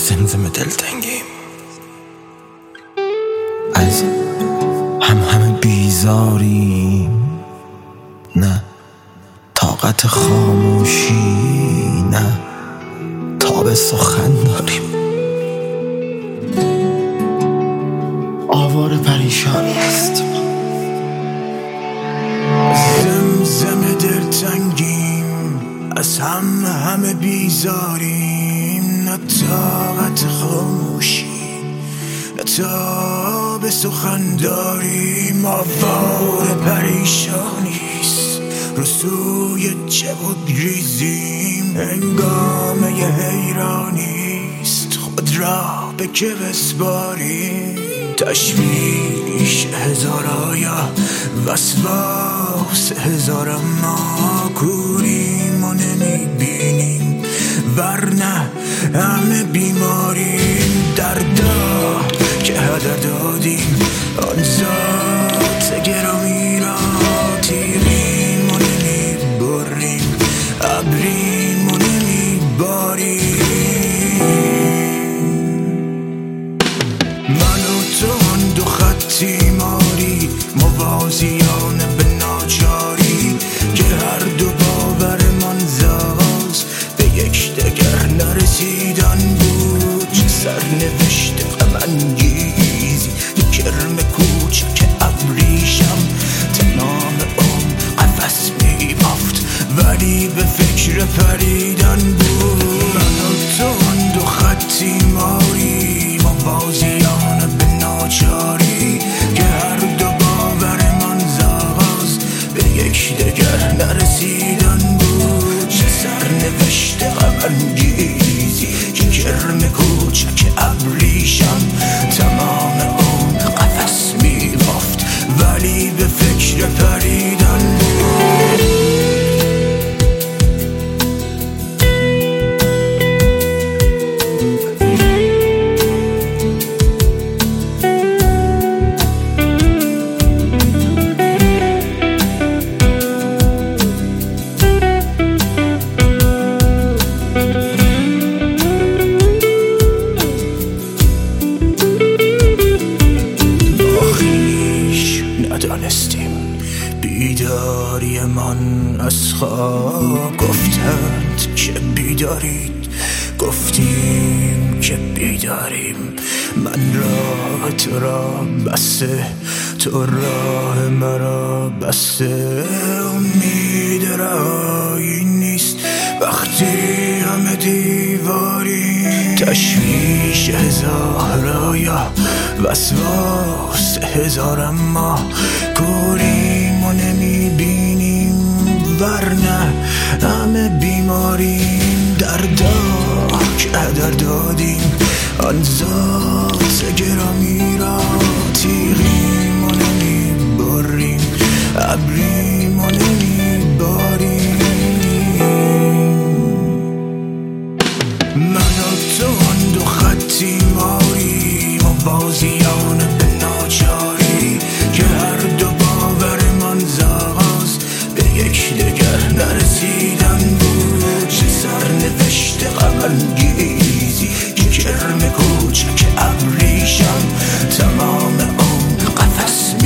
زمزم دلتنگیم، از همه بیزاریم، نه طاقت خاموشی، نه تاب سخن داریم. آواره پریشانی است، زمزم دلتنگیم، از همه بیزاریم، نه طاقت خاموشی، نه تاب سخن داریم. آواره پریشانیست، رو سوی چه بود ریزیم، هنگامه حیرانیست، خود را به که بسپاریم. تشویش هزار آیا، وسواس هزار، ما کوریم و نمیبینیم، ورنه همه بیماریم. دردا که هدر دادیم، آن ذات گرامی را تیریم و نمیبریم، ابریم و نمیباریم. من و تو آن دو خطی ماری، موازیان به ناچاری، که هر دو باورمان زاز به یکدیگر نرسیدن بود. چه سرنوشت غم انگیزی، کرم کوچک ابریشم تمام عمر قفس میبافت، ولی به فکر پریدن بود. من و تو آن دو خطی ماری، موازیان به ناچاری، که هر دو باورمان زاغاز به یکدیگر نرسیدن بود. چه سرنوشت غم انگیزی، که کرم کوچک ابریشم تمام عمر قفس میبافت، ولی به فکر پریدن بود. ندانستیم بیداری من از خواب، گفتند که بیدارید، گفتیم که بیداریم. من راه تو را بسته، تو راه مرا بسته، امید رایی نیست وقتی همه دیواریم. تشویش هزار آیا، وسواس هزار، اما کوریم و نمیبینیم، ورنه همه بیماریم. دردا که هدر دادیم، آن ذات گرامی را تیغیم و نمیبریم، ابریم و نمیباریم. من و تو آن دو خطی ماری، موازیان به ناچاری، که هر دو باورمان زاغاز به یکدیگر نرسیدن بود. چه سرنوشت غم انگیزی، که کرم کوچک ابریشم تمام عمر قفس